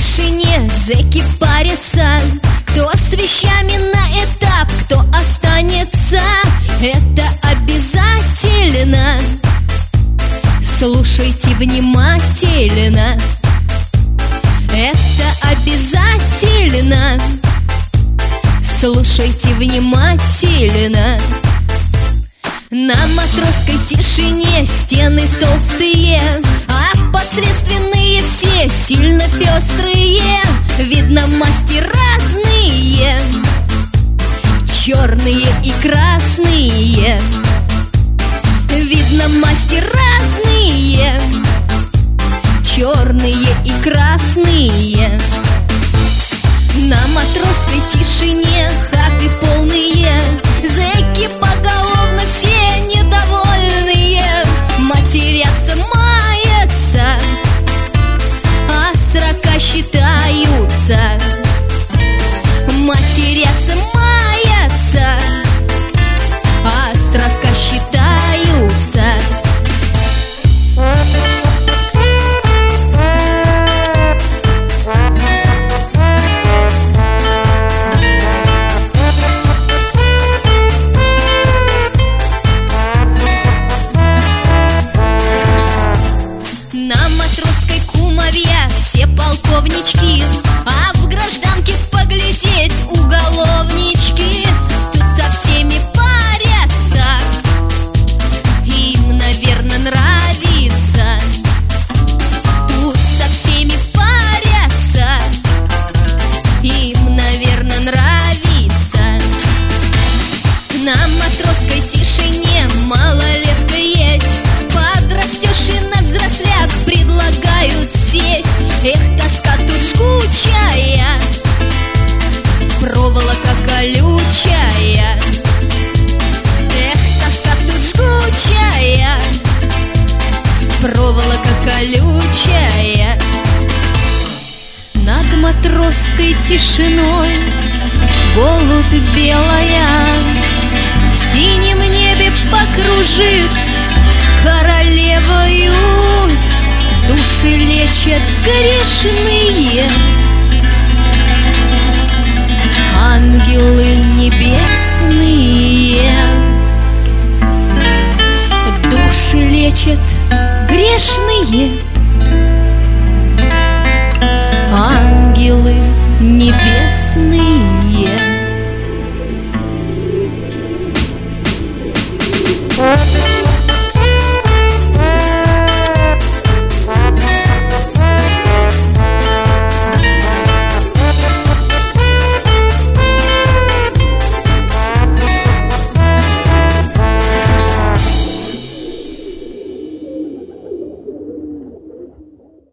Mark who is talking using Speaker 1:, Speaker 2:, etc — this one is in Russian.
Speaker 1: тишине зэки парятся. Кто с вещами на этап, кто останется, это обязательно. Слушайте внимательно, это обязательно. Слушайте внимательно. На матросской тишине стены толстые, а подследственные все сильно пестрые. Видно, масти разные, черные и красные. Видно, масти разные, черные и красные. На матросской тишине хаты полные, зэки поголовно все недовольные. Матерятся, маятся, а срока считаются. Матерятся, маятся, а срока считаются. Все полковнички, а в гражданке поглядеть уголовнички. Тут со всеми парятся, им, наверное, нравится. Тут со всеми парятся, им, наверное, нравится. На матросской тишине малолетка есть, подрастешь и на взросляк предлагают сесть. Эх, тоска тут жгучая, проволока колючая. Эх, тоска тут жгучая, проволока колючая. Над матросской тишиной голубь белая в синем небе покружит королевою. Души лечат грешные ангелы небесные. Души лечат грешные